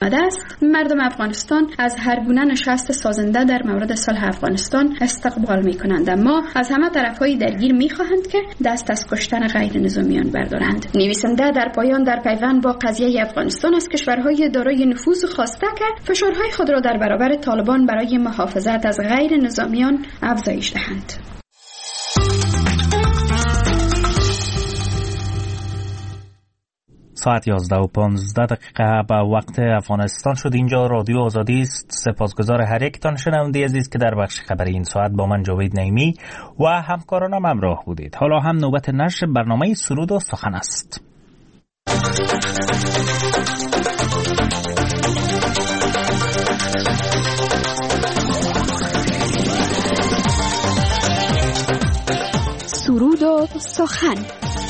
آمده است. مردم افغانستان از هر گونه نشست سازنده در مورد صلح افغانستان استقبال می‌کنند، اما از همه طرف‌های درگیر می‌خواهند که دست از کشتن غیر نظامیان بردارند. نویسنده در پایان در پیوند با قضیه افغانستان از کشورهای دارای نفوذ خواسته که فشارهای خود را در برابر طالبان برای محافظت از غیر نظامیان افزایش دهند. ساعت 11:15 به وقت افغانستان شد. اینجا رادیو آزادی است. سپاسگزار هر یکتان شنونده عزیز که در بخش خبری این ساعت با من جاوید نعیمی و همکارانم همراه بودید. حالا هم نوبت نشر برنامه سرود و سخن است. سرود و سخن.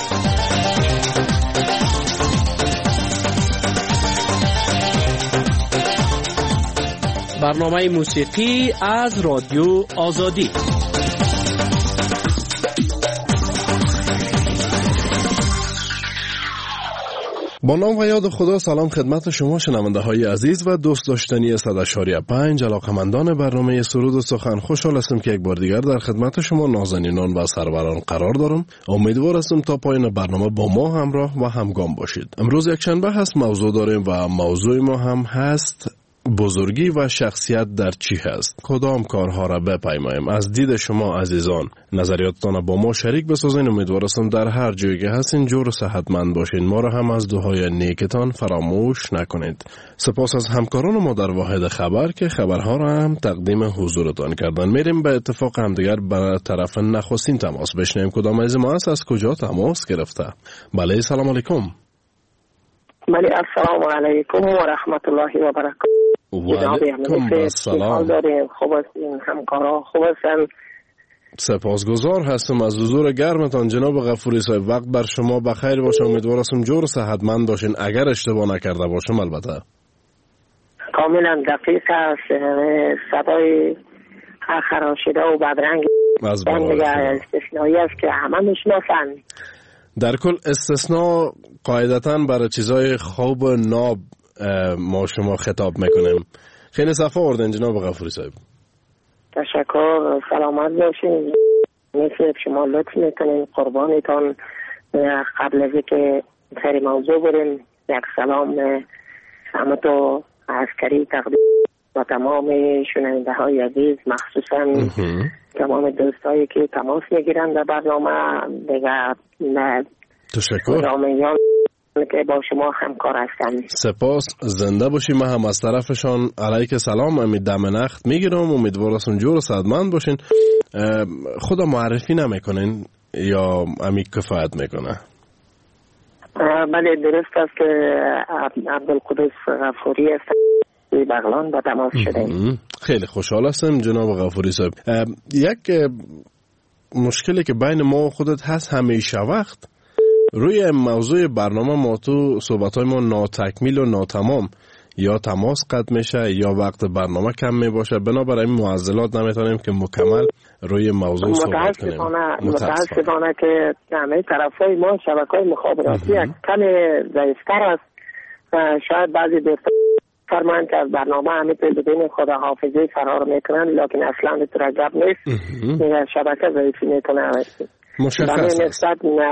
برنامه موسیقی از رادیو آزادی. با نام و یاد خدا سلام خدمت شما شنونده های عزیز و دوست داشتنی 100.5 علاقمندان برنامه سرود و سخن. خوشحال هستم که یک بار دیگر در خدمت شما نازنینان و سروران قرار دارم. امیدوار هستم تا پایان برنامه با ما همراه و همگام باشید. امروز یک شنبه هست، موضوع داریم و موضوع ما هم هست بزرگی و شخصیت در چی هست؟ کدام کارها را بپیماییم؟ از دید شما عزیزان نظریاتتان با ما شریک بسازین. امیدوارم در هر جایی که هستین جور و صحتمند باشین. ما را هم از دعای نیکتان فراموش نکنید. سپاس از همکاران ما در واحد خبر که خبرها را هم تقدیم حضورتان کردن. میریم به اتفاق همدیگر به طرف نخستین تماس بشنویم کدام عزیز ما است، از کجا تماس گرفته. بله سلام علیکم. بله السلام علیکم و رحمت الله و برکاته. و علیکم السلام. خوب هستین همکارا؟ خوب هستن؟ سپاسگزار هستم از حضور گرمتان جناب غفوری صاحب. وقت بر شما بخیر باشه. امیدوارم جور صحتمند باشین اگر اشتباه نکرده باشم. البته کاملا دقیق است. صدای خراشیده و بدرنگ از استثنایی است که همه میشناسن. در کل استثناء قاعدتاً برای چیزای خوب و ناب ما شما خطاب میکنیم. خیلی صفا آوردین جناب غفوری صاحب. تشکر. سلامت باشین. مثل شما لطف میکنین. قربانتان. قبل از اینکه سر موضوع بریم یک سلام همه تو عسکری تقدیم و تمام شنونده های عزیز، مخصوصا تمام دوستایی که تماس میگیرن در برنامه دیگه. تشکر. رامیان که با شما همکار هستن. سپاس. زنده باشی. من هم از طرفشان علیک سلام امید دم نخت میگیرم. امیدوارم جور و صحتمند باشین. خدا معرفی نمیکنین یا امی کفایت میکنه؟ بله درست است که عبدالقدس غفوری است. بغلان با تماس شدیم. خیلی خوشحال هستم جناب غفوری صاحب. یک مشکلی که بین ما و خودت هست همیشه وقت روی موضوع برنامه ما تو صحبت‌های ما ناتکمیل و ناتمام یا تماس قطع میشه یا وقت برنامه کم میباشه. بنابراین معضلات نمیتونیم که مکمل روی موضوع صحبت کنیم. متاسفانه که همه طرفای ما شبکه‌های مخابراتی کم ضعیف‌تر است و شاید بعضی دوستان فرمان که از برنامه همه بدون خداحافظی فرار میکنن، لکن اصلا تو رجب نیست. شبکه ضعیفی میکنه. مشخص است.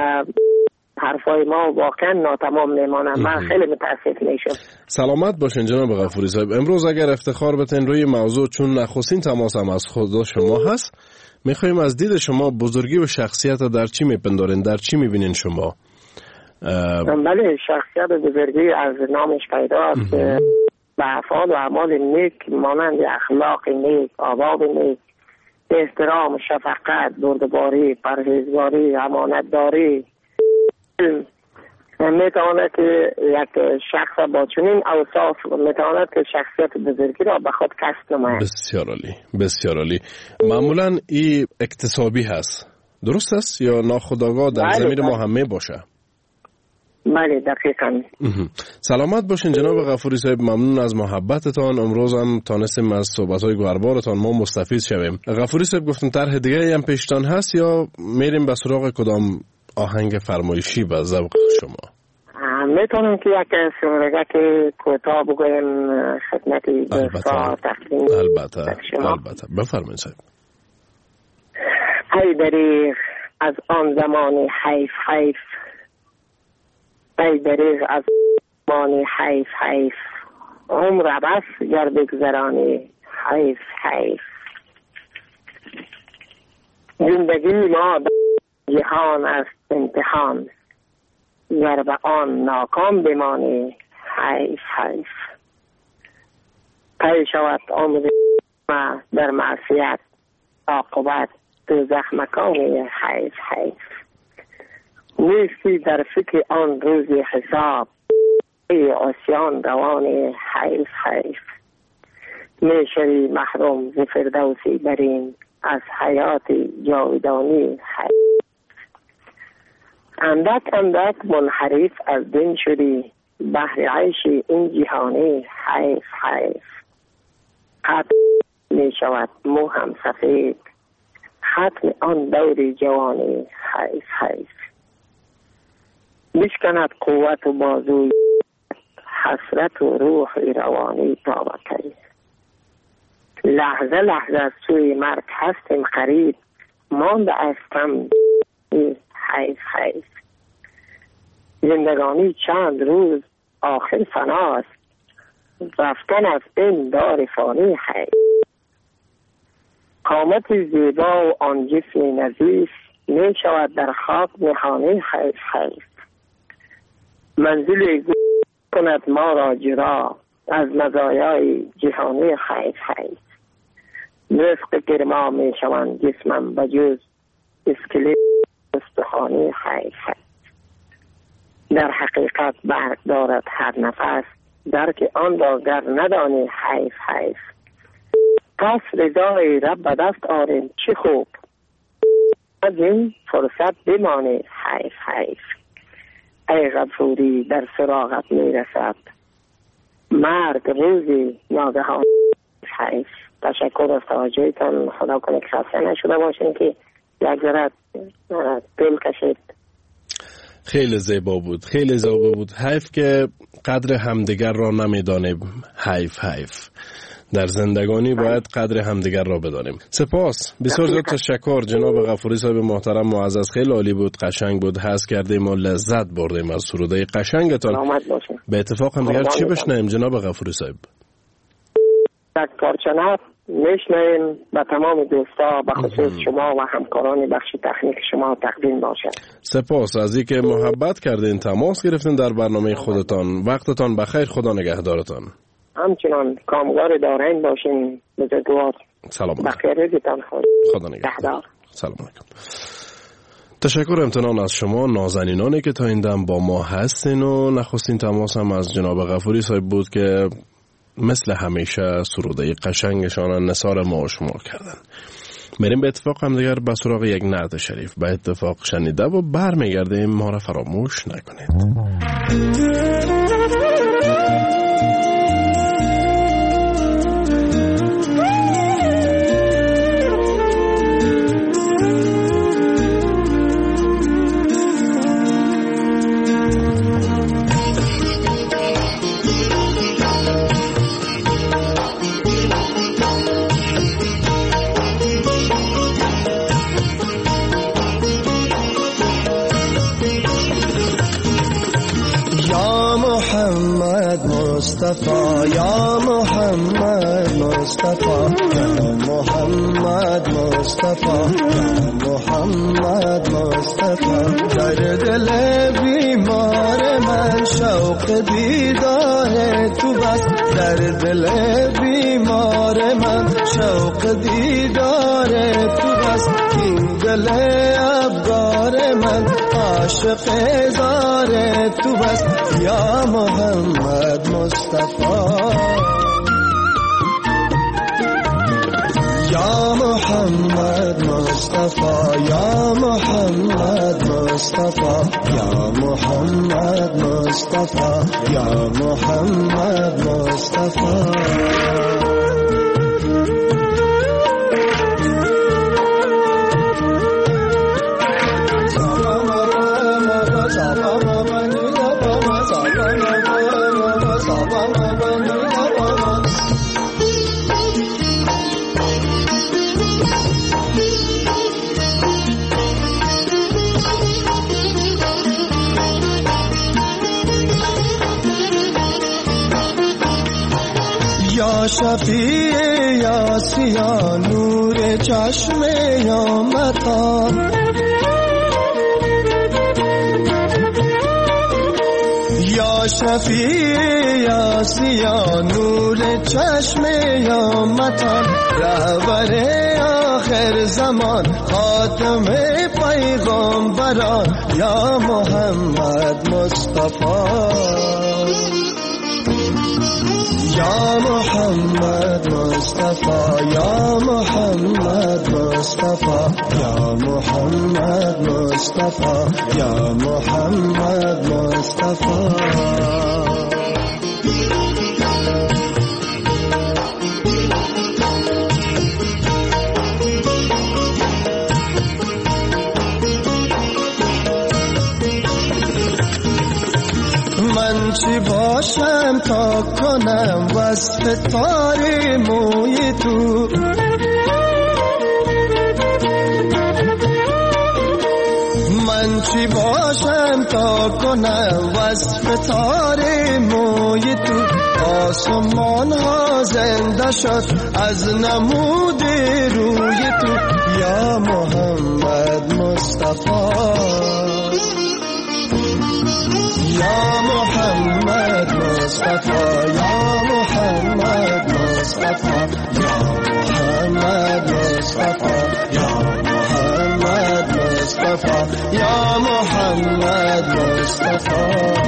حرفای ما واقعا ناتمام میمانه. من خیلی متاسف میشم. سلامت باشین جناب غفوری صاحب. امروز اگر افتخار بتین روی موضوع چون نخستین تماس هم از خدا شما هست، میخوایم از دید شما بزرگی و شخصیت در چی میپندارین، در چی میبینین شما؟ بله شخصیت بزرگی از نامش پیدا است. به افعال و اعمال نیک مانند اخلاق نیک، آداب نیک، احترام، شفقت، بردباری، پرهیزگاری، امانتداری میتواند که یک شخص با چنین اوصاف میتواند که شخصیت بزرگی را به خود کسب نماید. بسیار عالی، بسیار عالی. معمولا این اکتسابی هست، درست است یا ناخودآگاه در ضمیر ما هم میباشه؟ بله دقیقاً. سلامت باشین جناب غفوری صاحب. ممنون از محبتتان. امروز هم تانستیم از صحبت‌های گوهربارتان ما مستفید شویم. غفوری صاحب گفتن طرح دیگه هم پیشتان هست یا میریم به سراغ کدام آهنگ فرمایشی به ذوق شما؟ میتونم که یک سوالگه که کوتاه بگویم خدمت دوستا تقدیم شما. البته بفرمایید صاحب. ای دریغ از آن زمانی حیف حیف، ای دریغ از زمانی حیف حیف، عمر بس گر بگذرانی حیف حیف. زندگی ما جهان است امتحان، گر به آن ناکام بمانی حیف حیف. طی شود عمر ما در معصیت، عاقبت دوزخ مکانی حیف حیف. نیستی در فکر آن روز حساب، ای آسیان روانی حیف حیف. میشوی محروم ز فردوسی برین، از حیات جاودانی حیف. اندک اندک منحرف از دین شدی، بحر عیش این جهانی حیف حیف. قد می شود مو هم سفید، ختم آن دور جوانی حیف حیف. بشکند قوت و بازوی، حسرت و روح روانی تا بکی. لحظه لحظه سوی مرگ هستیم قریب، مانده استم حیف حیف. زندگانی چند روز آخر فناست، رفتن از این دار فانی حیف. قامت زیبا و آن جسم نظیف، می شود در خاک نهانی حیف حیف. منزل کند ما را جدا، از مزایای جهانی حیف حیف. رزق گرما می شوند جسمم بجز اسکلت استخوانی حیف حیف. در حقیقت برق دارد هر نفس، درک آن را گر ندانی حیف حیف. پس رضای رب به دست آریم چه خوب، از این فرصت بمانی حیف حیف. ای غفوری در سراغت می رسد، مرگ روزی ناگهان حیف. تشکر از توجهتان، خدا کنه که خسته نشده باشین که یک ذره طول کشید. خیلی زیبا بود، خیلی زیبا بود. حیف که قدر همدیگر را نمیدانیم. حیف حیف. در زندگانی باید قدر همدیگر را بدانیم. سپاس، بسیار زیاد تشکر جناب غفوری صاحب محترم معزز. خیلی عالی بود، قشنگ بود، حس کردیم و لذت بردیم از سروده قشنگتان. به اتفاق همدیگر چی بشنویم جناب غفوری صاحب؟ یک پارچه میشنویم به تمام دوستا، به خصوص شما و همکاران بخش تکنیک شما تقدیم باشد. سپاس از اینکه محبت کردین، تماس گرفتین در برنامه خودتان. وقتتان بخیر، خدا نگهدارتان. همچنان کامگار دارین باشین. بزرگوار سلام بخیر روزتان خدا نگهدار. سلام علیکم. تشکر امتنان از شما نازنینانی که تا این دم با ما هستین و نخستین تماس هم از جناب غفوری صاحب بود که مثل همیشه سروده قشنگشان نثار ما و شما کردن. بریم به اتفاق هم دیگر به سراغ یک نعت شریف. به اتفاق شنیده و برمیگردیم، ما را فراموش نکنید. مصطفى يا محمد مصطفى يا محمد مصطفى يا محمد مصطفى در دل بیمار من شوق دیدار تو بس، در دل بیمار من شوق دیدار تو بس. این دل افگار من عاشق زار تو بس. یا محمد مصطفى یا محمد مصطفى یا محمد مصطفى یا محمد مصطفى یا محمد مصطفى. یا شفیع یا سیا نور چشم یا متا یا شفیع یا سیا نور چشم یا متا رهبر آخر زمان خاتم پیغمبران یا محمد مصطفی یا محمد مصطفی یا محمد مصطفی یا محمد مصطفی یا محمد مصطفی من چی باشم تا کنم وصف تار موی تو من چی باشم تا کنم وصف تار موی تو آسمان ها زنده شد از نمود روی تو یا محمد مصطفی یا محمد مصطفی یا محمد مصطفی یا محمد مصطفی یا محمد مصطفی یا محمد مصطفی.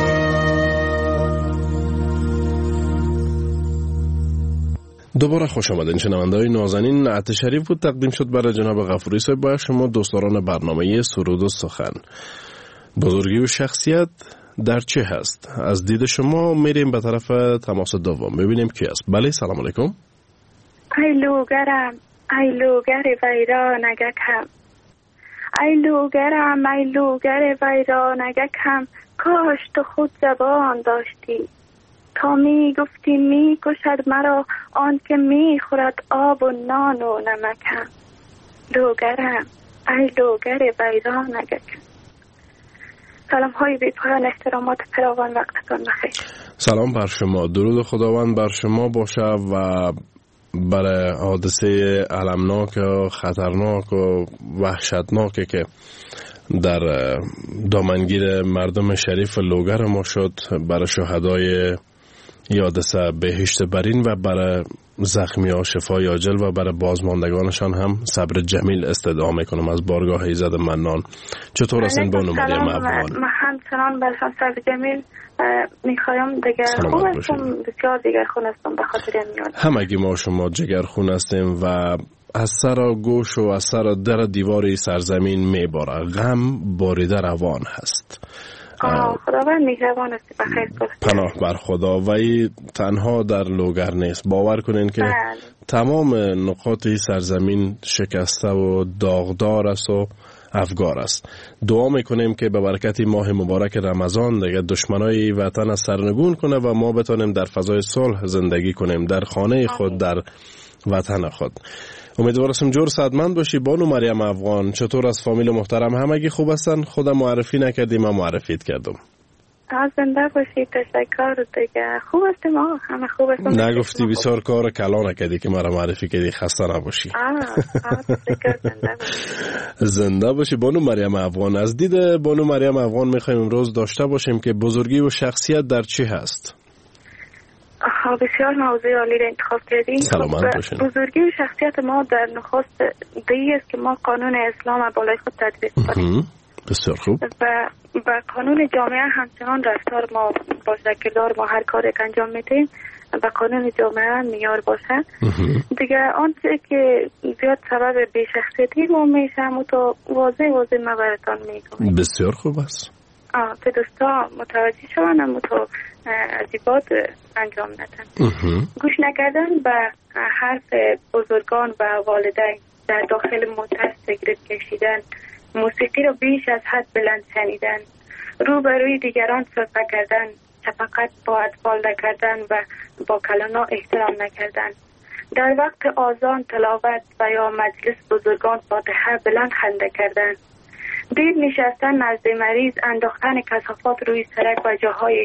دوباره خوش آمدین شنونده‌های نازنین. نعت شریف بود تقدیم شد برای جناب غفوری صاحب با شما دوستداران برنامه سرود و سخن. بزرگی و شخصیت در چه هست؟ از دید شما میریم به طرف تماس دوم ببینیم کی است. بله سلام علیکم. ای لوگرم ای لوگر ویرانگکم ای لوگرم ای لوگر ویرانگکم کاش تو خود زبان داشتی تا می گفتی می کشد مرا آن که می خورد آب و نان و نمکم لوگرم ای لوگر ویرانگکم. سلام های بی پایان، احترامات فراوان، وقتتون بخیر. سلام بر شما، درود خداوند بر شما باشه و برای حادثه المناک و خطرناک و وحشتناکی که در دامنگیر مردم شریف لوگر ما شد، برای شهدای یادسه بهشت برین و برای زخمی ها شفای عاجل و برای بازماندگانشان هم صبر جمیل استدعا میکنم از بارگاه ایزد منان. چطور هستین بانو مریم افغان؟ من همچنان برشان صبر جمیل میخوایم دیگر خوب هستم، بسیار دیگر خون هستم به خاطر میاد. همگی ما شما جگر خون هستیم و از سر گوش و از سر در دیواری سرزمین میباره، غم باریده روان هست. خداوند مهربان است، بخیر باشه. پناه بر خدا. و ای تنها در لوگر نیست، باور کنین که تمام نقاط سرزمین شکسته و داغدار است و افگار است. دعا میکنیم که به برکت ماه مبارک رمضان دیگه دشمنای وطن از سرنگون کنه و ما بتونیم در فضای صلح زندگی کنیم در خانه خود، در وطن خود. امیدوارم جور صحتمند باشی بانو مریم افغان. چطور از فامیل محترم همگی خوب هستن؟ خودم معرفی نکردیم، من معرفیت کردم. زنده باشید، تشکر دیگه. خوب هستیم، همه خوب هستیم. نگفتی بسیار کار کلا نکردی که مرا معرفی کردی، خسته نباشی. زنده باشی بانو مریم افغان. از دید بانو مریم افغان میخوایم امروز داشته باشیم که بزرگی و شخصیت در چی هست؟ بسیار موضوع عالی را انتخاب کردیم. سلامت باشین. بزرگی و شخصیت ما در نخست دیگه است که ما قانون اسلام بالای خود تطبیق کنیم. بسیار خوب. و قانون جامعه همچنان رفتار ما باشه که دار ما هر کاری که انجام میدیم و قانون جامعه میار باشه. دیگه آنچه که زیاد سبب بی شخصیتی ما میشه همون تو واضح ما براتان میگم. بسیار خوب است. که دوستا متوجه شوند اما تو عجیبات انجام ندن. گوش نکردن به حرف بزرگان و والدین، در داخل موتر سیگرت کشیدن، موسیقی رو بیش از حد بلند شنیدن، روبروی دیگران صحبت کردن، شفقت با اطفال نکردن و با کلانا احترام نکردن، در وقت آذان تلاوت و یا مجلس بزرگان فاتحه بلند خنده کردن، دیر نشستن نزد مریض، انداختن کثافات روی سرک و جاهای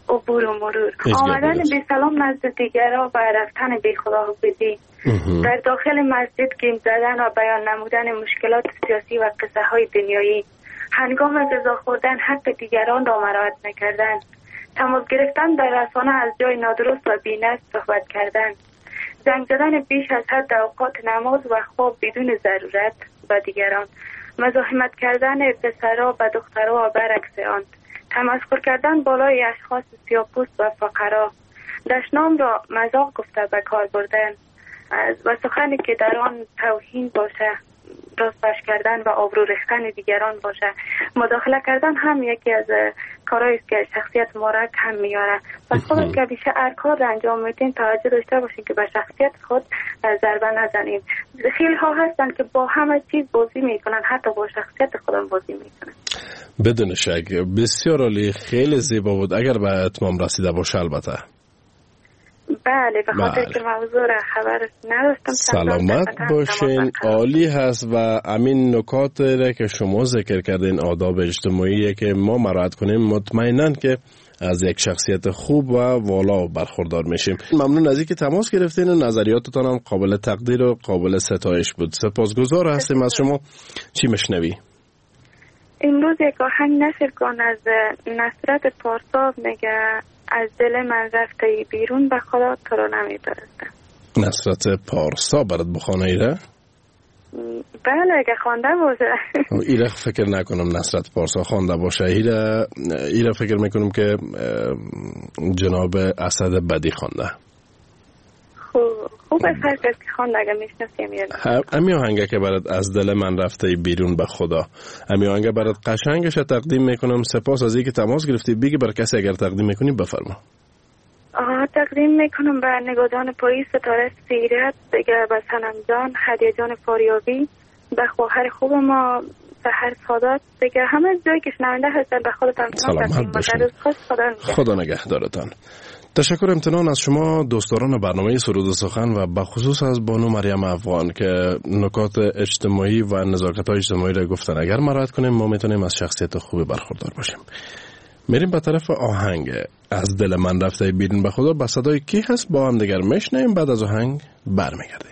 عبور و مرور، آمدن به سلام نزد دیگران و رفتن به خداحافظی، در داخل مسجد گیم زدن و بیان نمودن مشکلات سیاسی و قصه های دنیایی، هنگام غذا خوردن حق دیگران را مراعات نکردن، تماس گرفتن در رسانه از جای نادرست و بی‌نظم صحبت کردن، زنگ زدن بیش از حد در اوقات نماز و خواب بدون ضرورت و دیگران، مزاحمت کردن پسرها و دخترها و برعکس آن، تمسخر کردن بالای اشخاص سیاه‌پوست و فقرا، دشنام را مذاق گفته به کار بردن و سخنی که در آن توهین باشه، راستش کردن و آبرو ریختن دیگران باشه. مداخله کردن هم یکی از کارهایی است که شخصیت ما را کم میاره. پس خودت که بیشه هر کار را انجام میدین توجه داشته باشین که به شخصیت خود ضربه نزنیم. خیلی ها هستن که با همه چیز بازی میکنن، حتی با شخصیت خودم بازی میکنن. بدون شک بسیار عالی، خیلی زیبا بود. اگر به اتمام رسیده باشه البته. بله، به خاطر که موضوع را خبر نداشتم. سلامت باشین. عالی هست و امین نکات را که شما ذکر کردین آداب اجتماعی که ما مراعات کنیم، مطمئناً که از یک شخصیت خوب و والا برخوردار میشیم. ممنون از اینکه تماس گرفتین و نظریاتتان هم قابل تقدیر و قابل ستایش بود. سپاسگزار هستیم از شما. چی میشنوی؟ امروز یک آهنگ نشر کن از نصرت پارسا، میگه از دل من رفته بیرون به خدا تو رو نمیپرستم. نصرت پارسا برات بخونه ایره؟ بله اگه خوانده باشه. ایره فکر نکنم نصرت پارسا خوانده باشه. ایره فکر میکنم که جناب اسد بدی خوانده. خوب فرق است که خوانده اگه میشناسیم. امی آهنگه که برات از دل من رفته بیرون به خدا، امی آهنگه برات قشنگش تقدیم میکنم. سپاس از اینکه تماس گرفتی. بگی بر کسی اگر تقدیم میکنی بفرما. تقدیم میکنم به نگهدان پاییز ستاره سیرت، دیگه به سنم جان، هدیه جان فاریابی، به خواهر خوب ما سحر سادات، دیگه همه جایی که شنونده هستن به خودتان سلامت باشین. خدا نگهدارتان. تشکر امتنان از شما دوستداران برنامه سرود و سخن و به خصوص از بانو مریم افغان که نکات اجتماعی و نزاکت‌های اجتماعی را گفتن. اگر مراعات کنیم ما میتونیم از شخصیت خوبی برخوردار باشیم. میریم به طرف آهنگ از دل من رفته بیرون به خدا. با صدای کی هست با هم دیگر میشنیم، بعد از آهنگ برمیگردیم.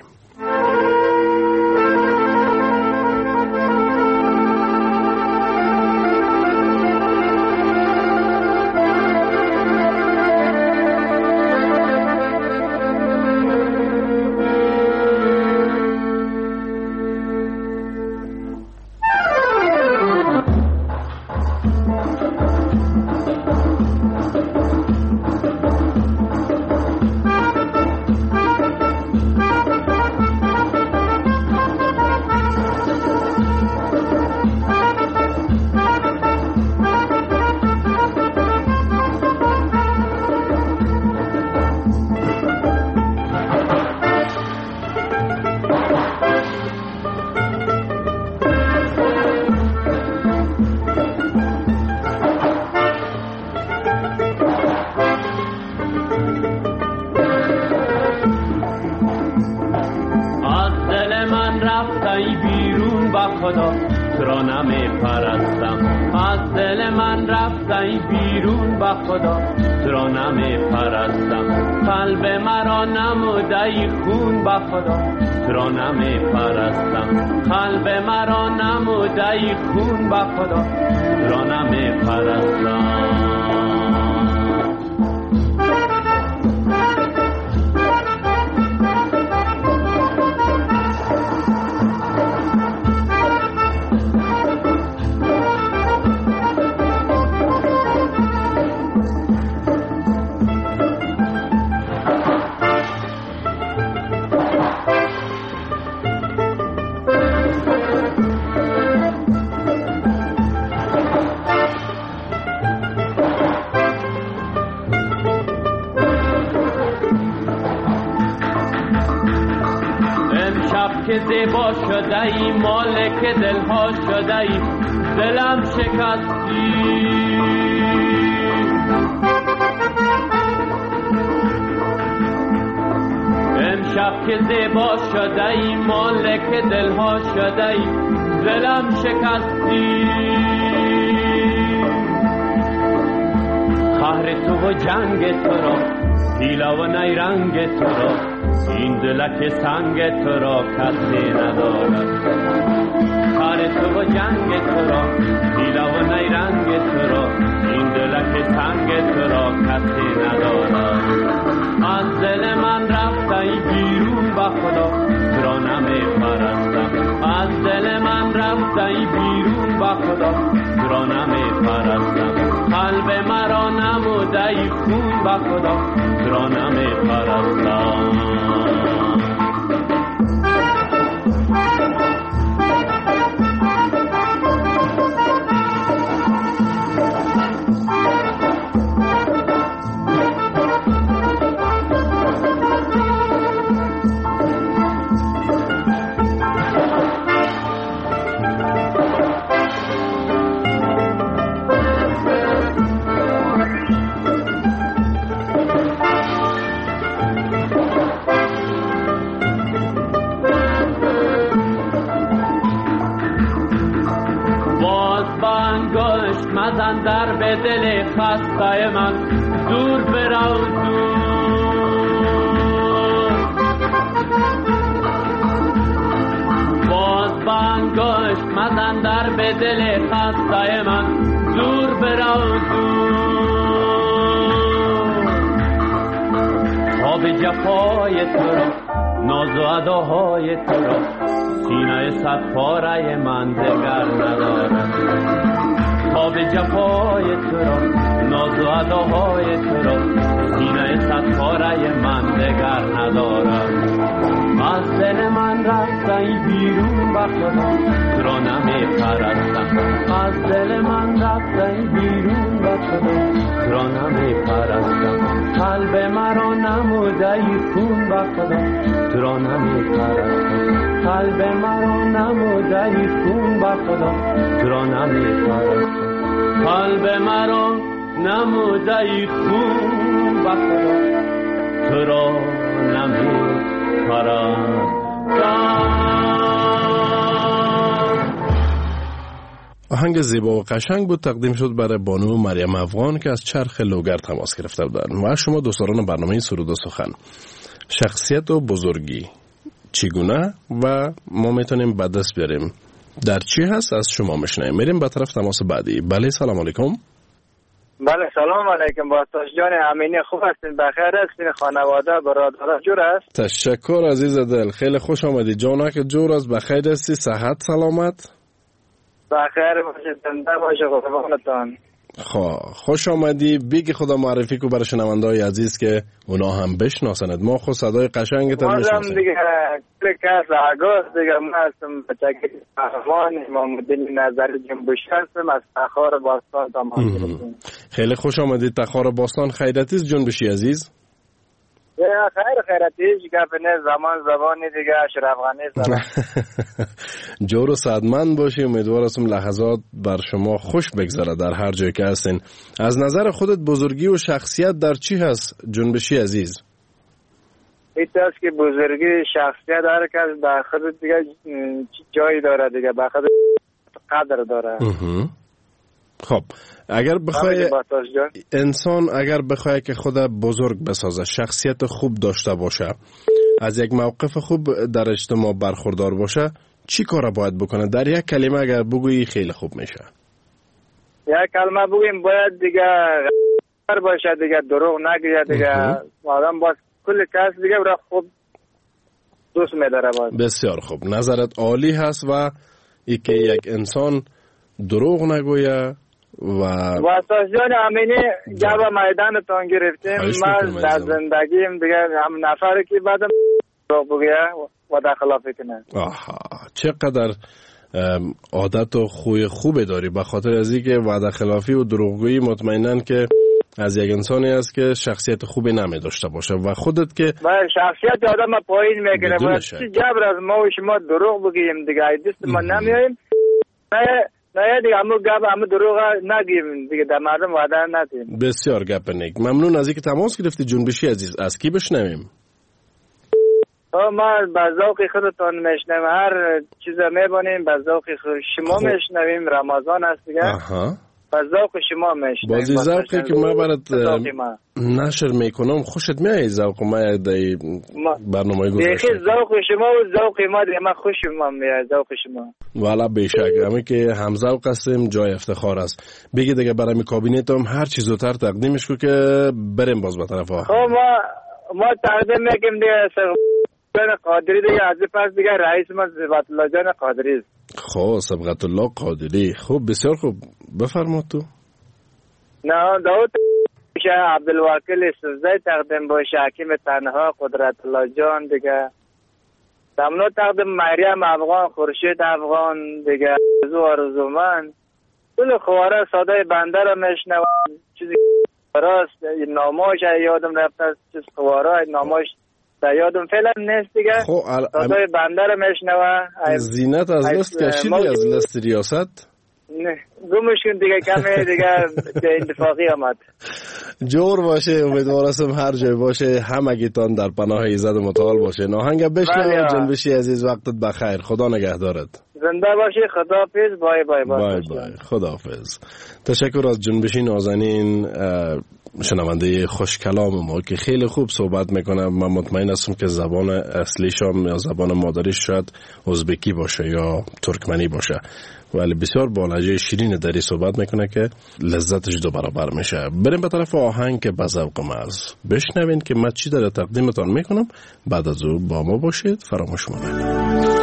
که زیبا شده ای، مالک دلها شده ای، دلم شکستی. امشب که زیبا شده ای، مالک دلها شده ای، دلم شکستی. قهر تو و جنگ تو را، حیله و نیرنگ تو را، این دلک سنگ تو را کسی ندارد. قهر تو و جنگ تو را، حیله و نیرنگ تو را، این دلک سنگ تو را کسی ندارد. از دل من رفتی بیرون با خدا، تو را نمی پرستم. از دل من رفتی بیرون با خدا، تو را نمی پرستم. قلب مرا نموده خون با خدا، تو را نمی پرستم. مزن در به دل خسته من، دور برو دور. باز بانگشت مزن در به دل خسته من، دور برو دور. خواب جفای تو را، ناز و اداهای تو را، سینه صد پاره من دگر ندارد. خواب جفای تو را، ناز و اداهای تو را، سینه صد پاره من دگر ندارد. از دل من رفتی بیرون با خدا، تو را نمی پرستم. از دل من رفتی بیرون با خدا، تو را نمی پرستم. قلب مرا نموده خون با خدا، تو را نمی پرستم. قلب مرا نموده خون با خدا، تو را نمی پرستم. قلب مرا نموده خون با خدا، تو را نمی پرستم. آهنگ زیبا و قشنگ بود، تقدیم شد برای بانو مریم افغان که از چرخ لوگر تماس گرفته بودند. و شما دوستان برنامه سرود و سخن، شخصیت و بزرگی چگونه و ما میتونیم به دست بیاریم، در چی هست از شما میشنیم. میریم به طرف تماس بعدی. بله سلام علیکم. بله سلام علیکم. باستاش جان امینی خوب هستین؟ بخیر هستین؟ خانواده برادران جور است؟ تشکر عزیز دل، خیلی خوش آمدی. جانک جور است، بخیر هستی؟ صحت سلامت؟ بخیر باشید، زنده باشید، قربانتان. خوش آمدی. بگی خدا معرفی کو برای شنونده‌های عزیز که اونا هم بشناسند. ما خود صدای قشنگت هم میشناسیم. ما دیگه کلاس آگوست دیگه، ما هستم بچگی پهلوان محمدین نظری جنبوشی هستم، از تخار باستان تمام گرفتیم. خیلی خوش آمدید تخار باستان. خیرتی است جنبوشی عزیز؟ خیرتی گپ نه، زبان دیگه اشرف غنی زبان. جور و سعادتمند باشی. امیدوار هستم لحظات بر شما خوش بگذره در هر جای که هستین. از نظر خودت بزرگی و شخصیت در چی هست جنبشی عزیز؟ ایتاست که بزرگی شخصیت هر کس در خودت دیگه جایی داره دیگه، به خودت قدر داره. خب اگر بخوای انسان اگر بخوای که خود بزرگ بسازه، شخصیت خوب داشته باشه، از یک موقف خوب در اجتماع برخوردار باشه، چی کار باید بکنه؟ در یک کلمه اگر بگویی خیلی خوب میشه. یک کلمه بگیم باید دیگه غیر باشه دیگه، دروغ نگه دیگه، آدم باید کل کس دیگه برای خوب دوست میداره باید. بسیار خوب، نظرت عالی هست و ای که یک انسان دروغ نگویه و واسه جان امینی جواب میدان تان گرفتیم. من در زندگیم دیگه هم نفر که بعدم دروغ بگه و در خلافی کنه. چقدر عادت و خوی خوبه داری، به خاطر از اینکه وعده خلافی و دروغگویی مطمئناً که از یک انسانی است که شخصیت خوبی نمی داشته باشه و خودت که شخصیت آدم پایین میکنه. باید چی جبر از ما و شما دروغ بگیم دیگه، دست ما نمیاییم نه دیگه، همه دروغ نگیم دیگه، در مردم وعده ندیم. بسیار گپ نیک. ممنون از اینکه تماس گرفتی جنبشی عزیز. از کی بشنویم؟ ما به ذوق خودتون میشنویم، هر چیز میبونیم به ذوق شما میشنویم. رمضان است دیگه. با ذوق شما میشنم. بازی ذوقی که ما برات نشر میکنم خوشت میاد ذوق ما در برنامه گذاشته. ذوق شما و ذوق ما در ما خوشم میاد ذوق شما. والا بیشک همه که هم ذوق هستیم جای افتخار است. بگی دیگه برای کابینت هم هر چیز زودتر تقدیمش کو که بریم باز به طرف ها. خب ما تقدیم میکنیم دیگه سبقت قادری دیگه از پس دیگه رئیس ما صبغت الله جان قادری است. خب صبغت الله قادری خوب بسیار خوب بفرما تو. نه داود باشه عبدالوکیل سوزای تقدیم باشه حکیم تنها قدرت الله جان دیگه تمنو تقدیم مریم افغان خورشید افغان دیگه آرزومند کل خواره صدای بنده را میشنوم چیزی راست ناماش یادم رفته چیز خواره ناماش یادم فعلا نیست دیگه صدای بنده را میشنوم. زینت از لست کشیدی از لست ریاست؟ نه گمش کن دیگه کمی دیگه اتفاقی آمد. جور باشه امیدوارم هر جای باشه همگیتان در پناه ایزد متعال باشه. ناهنگ بشنو جنبشی عزیز وقتت بخیر خدا نگهدارت. زنده باشی خداحافظ بای بای بای بای خداحافظ. تشکر از جنبشی نازنین شنونده خوش کلام ما که خیلی خوب صحبت میکنه. من مطمئن هستم که زبان اصلیشم یا زبان مادریش شاید ازبکی باشه یا ترکمنی باشه ولی بسیار با لهجه شیرین دری صحبت میکنه که لذتش دو برابر میشه. بریم به طرف آهنگ که به ذوق ماست بشنوین که من چی در تقدیمتان میکنم. بعد از او با ما باشید فراموش نکنید.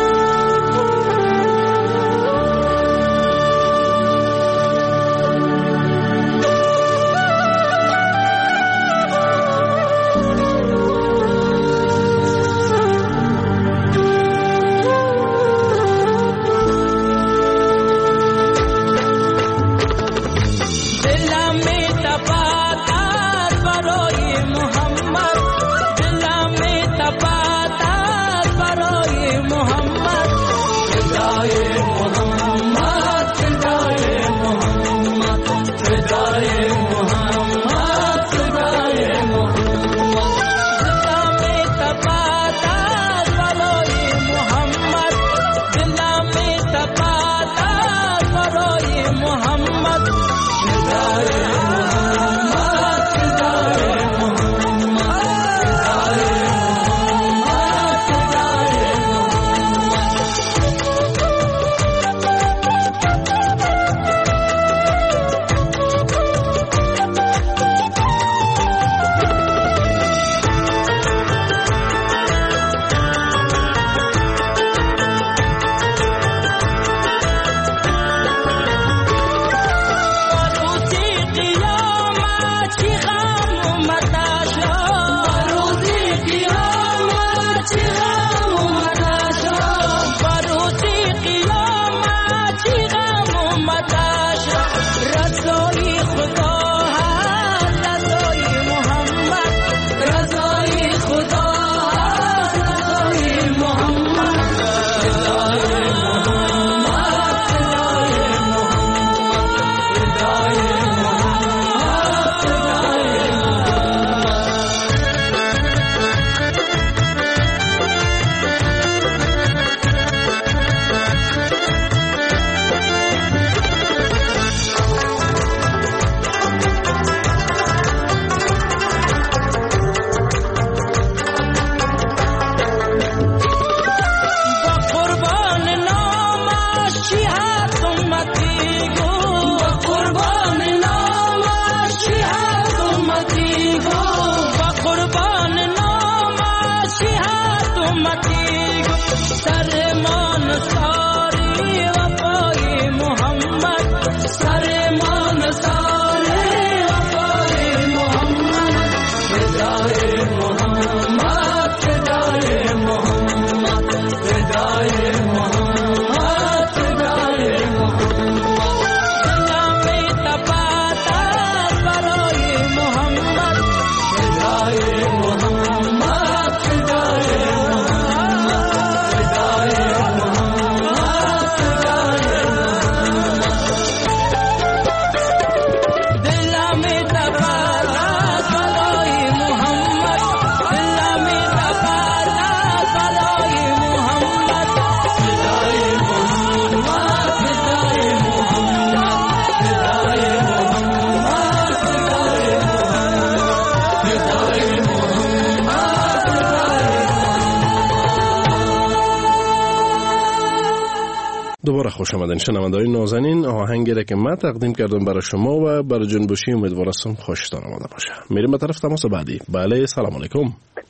دوباره خوش آمدین شنونده‌های نازنین. آهنگی که من تقدیم کردم برای شما و برای جنبشی امیدوارم خوشتان آمده باشه. میریم به طرف تماس بعدی. بله سلام علیکم.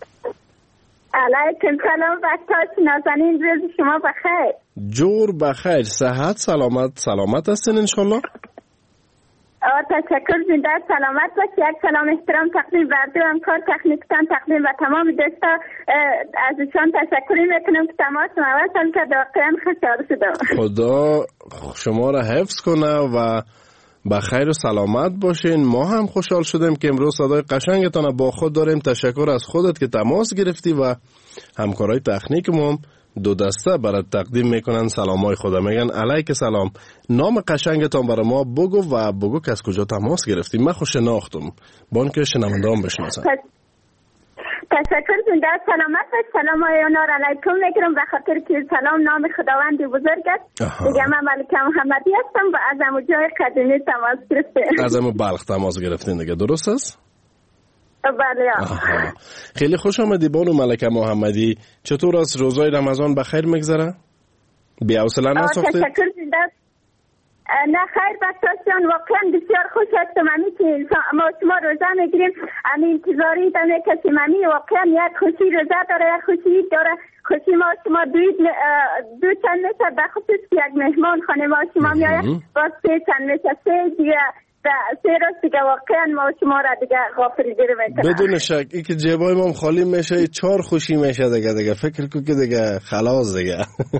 علیکم سلام وقتاش نازنین، روز شما بخیر. جور بخیر، صحت سلامت هستین انشالله؟ تشکر، زنده سلامت باش. یک سلام احترام تقدیم بر دو همکار تکنیکتان، تقدیم و تمام دوستا از ایشان تشکر میکنم که تماس موصل کرد. واقعا خوشحال شدم. خدا شما را حفظ کنه و بخیر و سلامت باشین. ما هم خوشحال شدیم که امروز صدای قشنگتان با خود داریم. تشکر از خودت که تماس گرفتی و همکارای تکنیک ما دو دسته برات تقدیم میکنن سلامای خدا. میگن علیک سلام، نام قشنگتان برای ما بگو و بگو که از کجا تماس گرفتی. من خوش شناختم بان که شنونده‌ام بشناسن. تشکر، زنده سلامت باش. سلام آیانار علیکم میگیرم به خاطر که سلام نام خداوند بزرگ است. دیگه من ملکه محمدی هستم و از امو جای قدیمی تماس گرفتیم. از امو بلخ تماس گرفتین دیگه، درست است؟ بله. خیلی خوش آمدی بانو ملکه محمدی. چطور از روزای رمضان بخیر میگذره؟ بی حوصله نساخته؟ تشکر، زنده نه خیر بسیار واقعا بسیار خوش هستم. که ما شما روزه میگیریم، انتظاری داره کسی منی واقعا یک خوشی روزه داره، یک خوشی داره. خوشی ما شما دو چند میشه، بخصوص که یک مهمان خانه ما شما میآید باز سه چند میشه، سه دیگه سه روز دیگه واقعا ما شما را دیگه غافلگیر میکنم. بدون شک ای که جیبای ما خالی میشه، 4 خوشی میشه دیگه فکر کن که دیگه خلاص دیگه.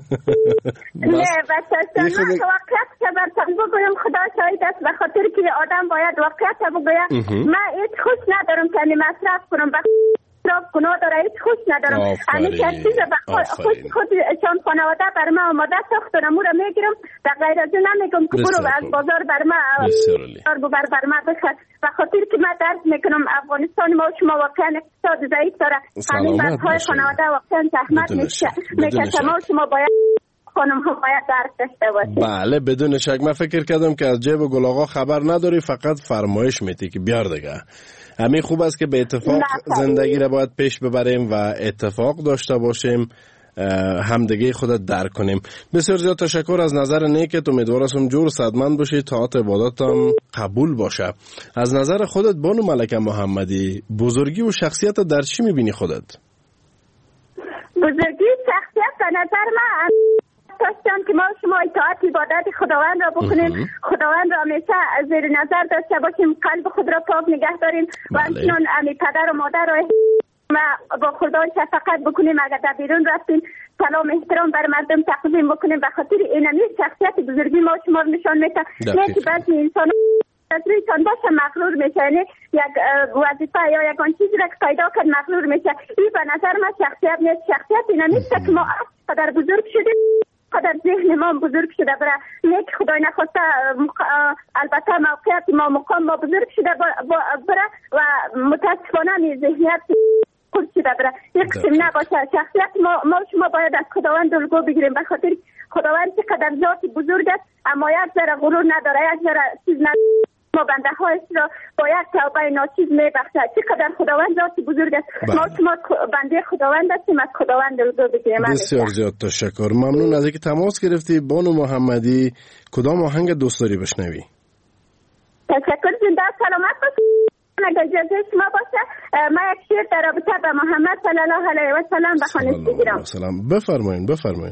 نه بس من واقعیت که برتان بگویم خدا شاید است، به خاطر که آدم باید واقعیت بگویم. من هیچ خوش ندارم که مصرف کنم، گناه داره، هیچ خوش ندارم. همین که چیز خودشان خانواده بر من آماده ساختن، امو را میگیرم و غیر از اون نمیگم که برو از بازار بر من بر من بخر. و خاطر که من درک میکنم افغانستان ما شما واقعا اقتصاد ضعیف داره. همین برهای خانواده واقعا زحمت میکشه. ما شما باید خانم ها باید درک داشته باشید. بله بدون شک. من فکر کردم که از جیب گل آقا خبر نداری، فقط فرمایش میتی که بیار دیگه. همین خوب است که به اتفاق زندگی را باید پیش ببریم و اتفاق داشته باشیم، همدیگه خودت درک کنیم. بسیار زیاد تشکر از نظر نیکت. امیدوارم جور صدمند باشی، طاعت عبادتم قبول باشه. از نظر خودت بانو ملکه محمدی بزرگی و شخصیت در چی میبینی خودت؟ بزرگی شخصیت به نظر من داشتن که ما شما اطاعت عبادت خداوند را بکنیم، خداوند را همیشه زیر نظر داشته باشیم، قلب خود را پاک نگه داریم و همچنان پدر و مادر را با خدا شفقت بکنیم. اگر در بیرون رفتیم سلام احترام بر مردم تقدیم بکنیم. به خاطر اینمی شخصیت بزرگی ما شما نشان میده. نه که بعضی انسان از رویتان باشه مغرور میشه، یعنی یک وظیفه یا یک آن چیزی را که پیدا کرد مغرور میشه. این به نظر من شخصیت نیست. شخصیت اینمیست که ما قدر بزرگ شدیم، قدر ذهن ما بزرگ شده برای نیک خدای نخواسته، البته موقعیت ما مقام ما بزرگ شده برای و متاسفانه می ذهنیت خود شده برای یک قسم نباشه. شخصیت ما شما باید از خداوند الگو بگیریم، به خاطر خداوند چقدر ذات بزرگ است اما یک ذره غرور نداره، یک ذره چیز نداره. ما بنده هایش را با یک توبه ناچیز میبخشه. چقدر خداوند ذات بزرگ است. ما شما بنده خداوند هستیم، از خداوند الگو بگیریم. بسیار زیاد تشکر. ممنون از اینکه تماس گرفتی بانو محمدی. کدام آهنگ دوست داری بشنوی؟ تشکر، زنده سلامت باشید. اگر اجازه شما باشه من یک شعر در رابطه با محمد صلی الله علیه و سلم بخوانید بگیرم. بفرمایید.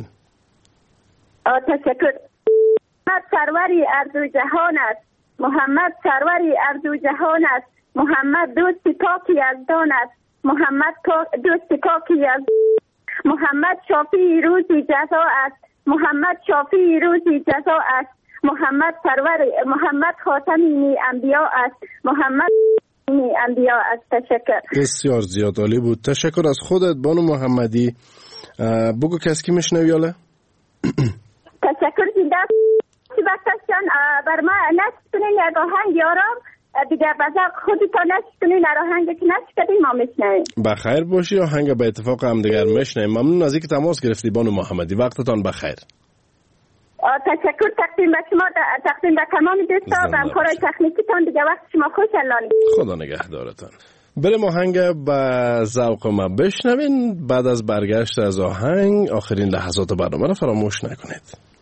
تشکر. محمد سروری ارض جهان است، محمد سروری ارض جهان است، محمد دوست پاکی یزدان است، محمد دوست پاکی یزدان، محمد شافی روزی جزا است، محمد شافی روزی جزا است، محمد محمد خاتمی انبیا است، محمد انبیا است. تشکر. بسیار زیاد عالی بود. تشکر از خودت بانو محمدی. بگو کسی که میشنوی حالا. تشکر زنده بستشان بر ما نشت کنین یک آهنگ یارم دیگه بذار خودی تا نشت کنین در آهنگ که نشت کردیم ما میشنویم. بخیر باشی. آهنگ به اتفاق هم دیگر میشنویم. ممنون از اینکه تماس گرفتی بانو محمدی. وقتتان بخیر. تشکر. تقدیم به شما، تقدیم به تمام دوستا و همکارای تکنیکیتان. دیگه وقت شما خوش الله. خدا نگهدارتان. بریم آهنگ به ذوق ما بشنوین. بعد از برگشت از آهنگ آخرین لحظات برنامه را فراموش نکنید.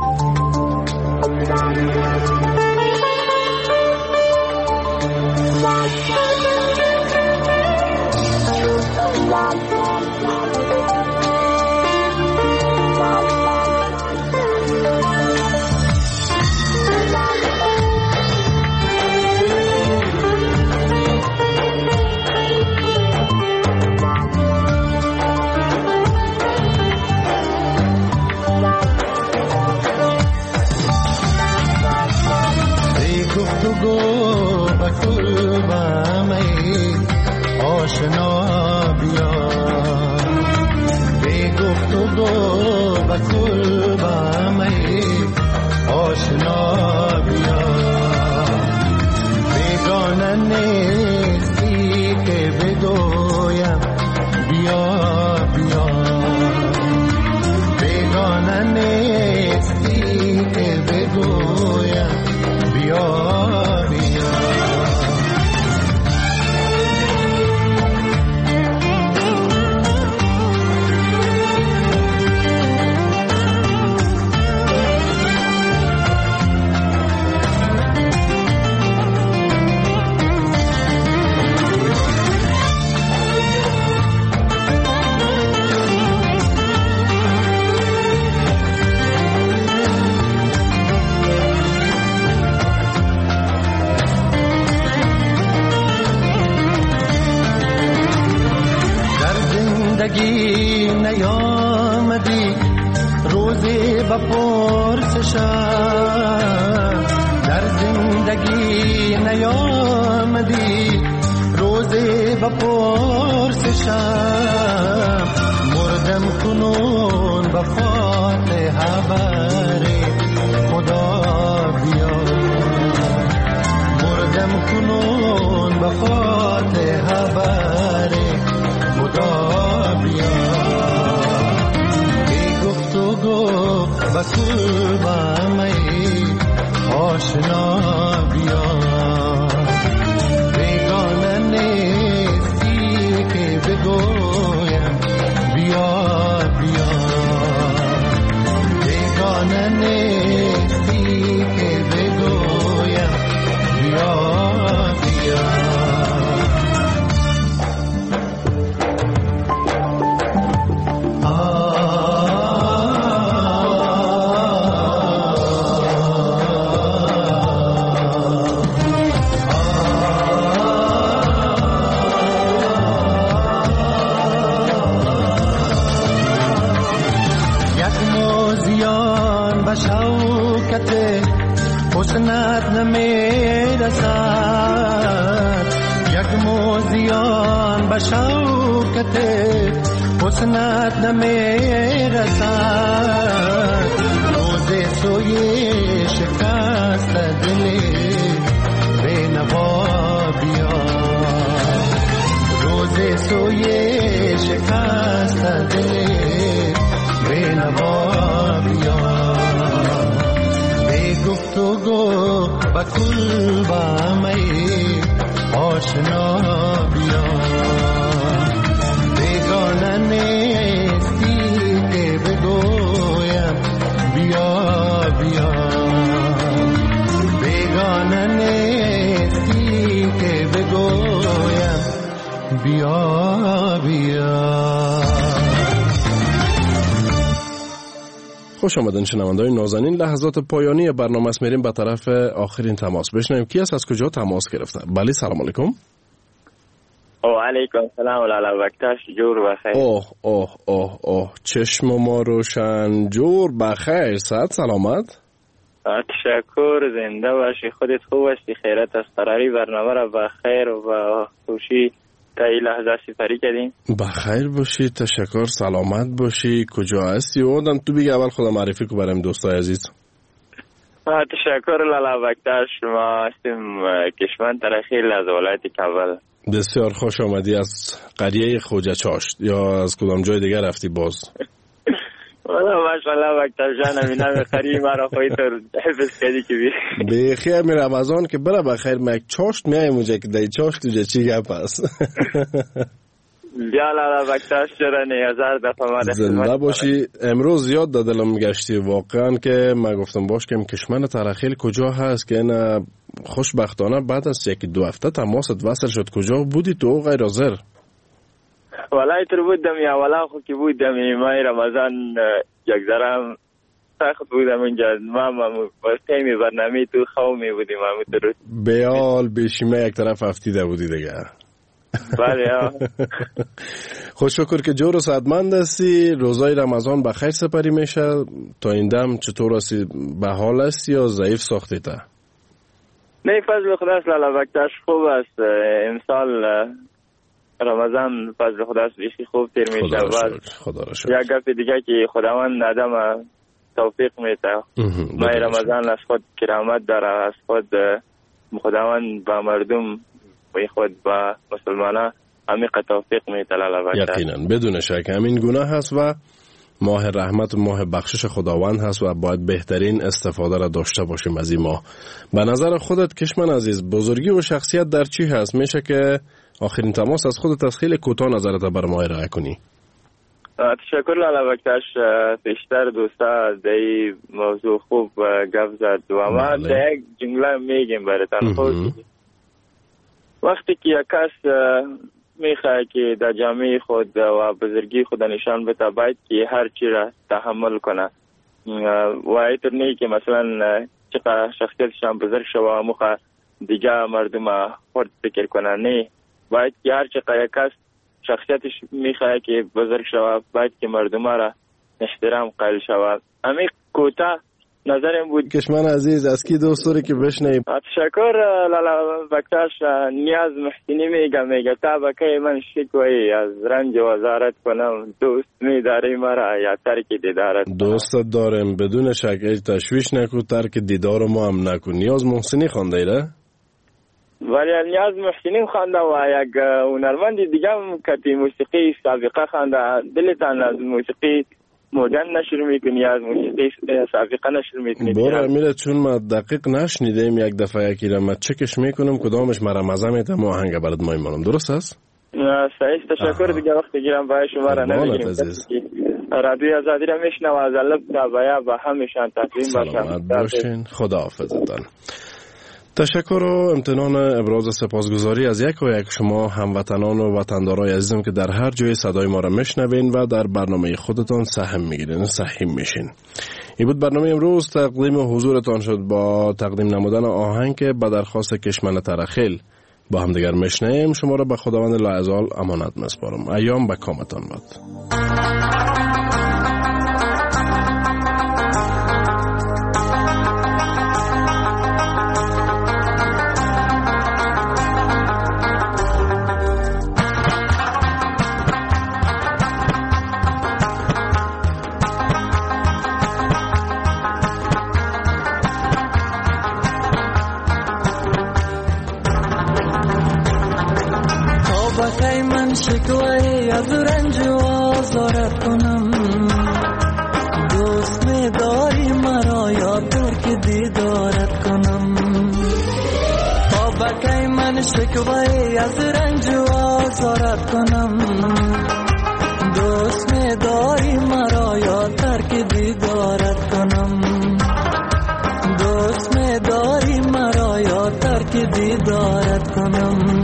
خوش آمدین شنونده‌های نازنین. لحظات پایانی برنامه است. میریم به طرف آخرین تماس. بشنویم کی است، از کجا تماس گرفته. بله سلام علیکم. و علیکم السلام و لالا وقتش جور بخیر. اوه چشم ما روشن، جور بخیر، صحت سلامت. تشکر، زنده باشی، خودت خوب هستی، خیرت است. قراری برنامه را بخیر و خوشی تا این لحظه سپری کردیم. بخیر باشی، تشکر، سلامت باشی. کجا هستی؟ اودم تو بگی اول خدا معرفی کو برام دوستای عزیز. تشکر لالا وقتش، شما هستیم کشمن ترخیل از ولایت کابل. بسیار خوش آمدی. از قریه خوجه چاشت یا از کدام جای دیگر رفتی باز؟ والا ماشاءالله وقتش جانم اینا بخری مرا خواهی تو حفظ کردی که بی خیر می رمضان که برا بخیر مک چاشت می آیم اونجا که دی چاشت اونجا چی گپ هست. بیا لالا بکتاش چرا نیازار دفعه ما زنده باشی. امروز یاد دادلم گشتی واقعا که ما گفتم باش که کشمن ترخیل کجا هست که این خوشبختانه بعد از یکی 2 هفته تماست وصل شد. کجا بودی تو غیر حاضر؟ والله تر بودم یا والا خو که بودم مای رمضان یک ذره سخت بودم اینجا ما وقتی برنامه تو خومی بودیم ما تو بیال بیشیمه یک طرف افتیده بودی دیگه. بله. خوش شکر که جور و سعادتمند هستی. روزای رمضان بخیر سپری میشه. تا این دم چطور هستی؟ به حال هستی یا ضعیف ساختی تا؟ نه فضل خداست لالا بکتاش خوب است. امسال رمضان فضل خداست بیشی خوب تیر میشه. خدا را شکر. یک گپ دیگه که خداوند آدم توفیق میده. ماه رمضان از خود کرامت داره، از خود خداوند با مردم و خود با مسلمانان عمیق توفیق میده لالا بکتاش. یقینا بدون شک همین گناه هست و ماه رحمت و ماه بخشش خداوند هست و باید بهترین استفاده را داشته باشیم از این ماه. به نظر خودت کشمن عزیز بزرگی و شخصیت در چی هست؟ میشه که آخرین تماس از خودت از خیلی کوتاه نظرت بر ما ارائه کنی. تشکر لالا بکتاش. بیشتر دوستا دی موضوع خوب گفت زد و ما در یک جمله میگیم براتون. خود وقتی که یک کس میخواه که در جامعه خود و بزرگی خود نشان بده باید که هر چی را تحمل کنه و اینطور نیست که مثلا چقدر شخصیتشان بزرگ شوه مخواه دیگه مردم خورد فکر کنه. نه، باید که هر چقدر یک کس شخصیتش میخواه که بزرگ شوه باید که مردم را احترام قائل شوه. امی کوتا نظرم بود. کشمن عزیز از کی دوستوری که بشنیم؟ تشکر لالا بکتاش. نیاز محسنی میگه تا بکی من شکوی از رنج وزارت کنم دوست میداری مرا یا ترک دیدارت؟ دوستت دارم بدون شک. ایج تشویش نکن، ترک دیدار ما هم نکن. نیاز محسنی خونده ایره؟ ولی نیاز محسنی خونده و یک هنرمند دیگه هم کتی موسیقی سابقه خونده. دلتان از موسیقی مدرن نشر میکنی از موسیقی سابقه نشر میکنی؟ برو امیره چون ما دقیق نشنیدیم یک دفعه یکی را ما چکش میکنم کدامش مرا مزه میده ما آهنگ برات ما ایمانم. درست است؟ صحیح. تشکر دیگه وقت گیرم باید شما را نمیگیریم. رادیوی آزادی را میشنم از لب تا باید با همیشان تقدیم باشم. سلامت باشین. خدا حافظتان. تشکر و امتنان ابراز سپاسگزاری از یک و یک شما هموطنان و وطندارای عزیزم که در هر جای صدای ما را میشنوین و در برنامه خودتان سهم میگیرین، سهم میشین. این بود برنامه امروز. تقدیم حضورتان شد با تقدیم نمودن آهنگ که به درخواست کشمن ترخیل با هم دیگر میشنویم. شما را به خداوند لاعزال امانت میسپارم. ایام به کامتان باد. شکوه از رنج و آزارت کنم دوست می‌داری مرا یا دور که دیدارت کنم تا بکی من شکوه از رنج و آزارت کنم دوست می‌داری مرا یا ترک دیدارت کنم دوست می‌داری مرا یا ترک دیدارت کنم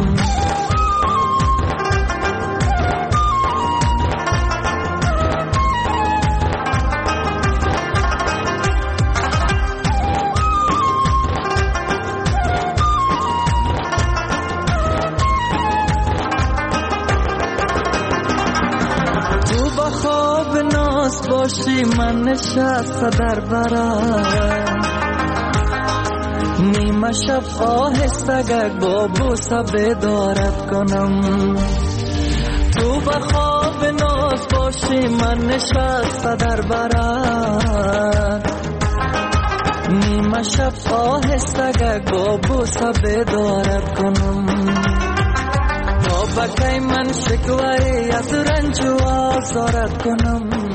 باشی من نشسته در برم نیمه شب آهسته با بوسه بیدارت کنم تو به خواب ناز باشی من نشسته در برم نیمه شب آهسته با بوسه بیدارت کنم تا بکی من شکوه از رنج و آزارت کنم